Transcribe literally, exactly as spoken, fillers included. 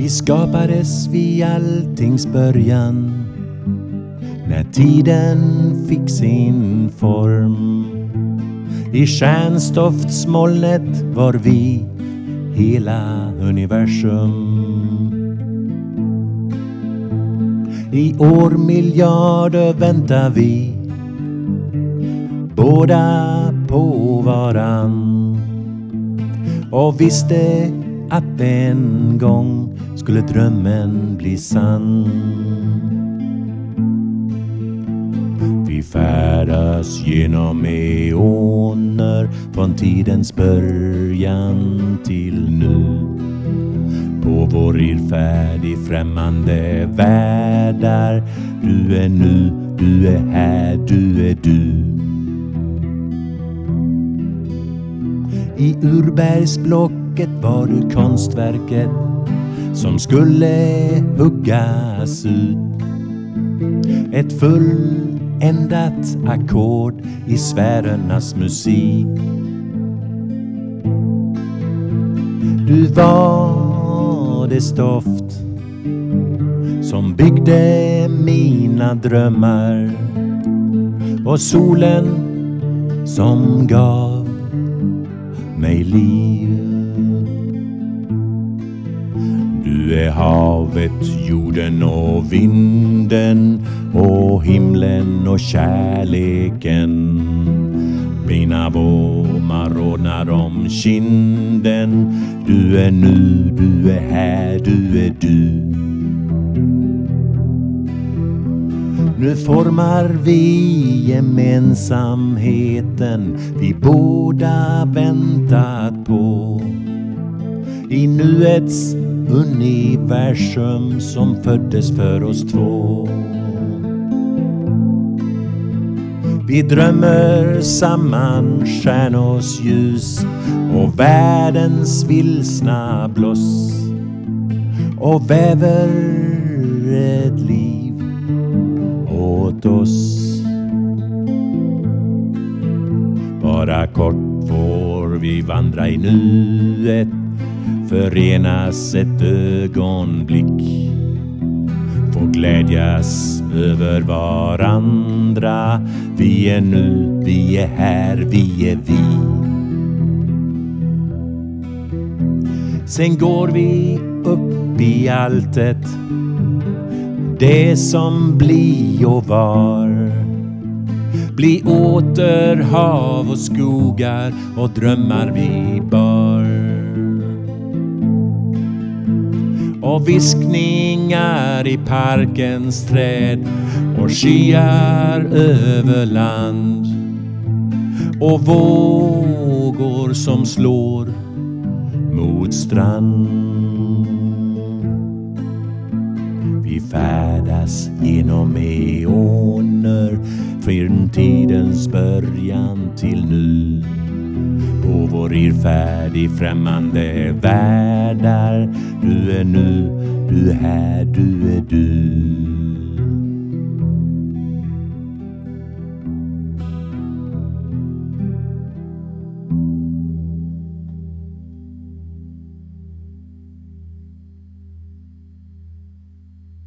Vi skapades vid alltings början, när tiden fick sin form. I stjärnstoftsmolnet var vi hela universum. I årmiljarder väntar vi båda på varann, och visste att en gång skulle drömmen bli sann. Vi färdas genom eoner från tidens början till nu, på vår irrfärd i främmande världar. Du är nu, du är här, du är du. I urbergsblocket var du konstverket som skulle huggas ut. Ett fulländat ackord i sfärernas musik. Du var det stoft som byggde mina drömmar, och solen som gav mig liv. Du är havet, jorden och vinden, och himlen och kärleken. Mina våmar rodnar om kinden. Du är nu, du är här, du är du. Nu formar vi gemensamheten vi båda väntat på, i nuets universum som föddes för oss två. Vi drömmer samman stjärnors ljus och världens vilsna bloss, och väver ett liv åt oss. Bara kort får vi vandra i nuet, förenas ett ögonblick, få glädjas över varandra. Vi är nu, vi är här, vi är vi. Sen går vi upp i alltet, det som bli och var. Bli åter hav och skogar och drömmar vi bar. Och viskningar i parkens träd, och skyar över land, och vågor som slår mot strand. Vi färdas genom eoner från tidens början till nu, på vår irrfärd i främmande världar. Du är nu, du är här, du är du.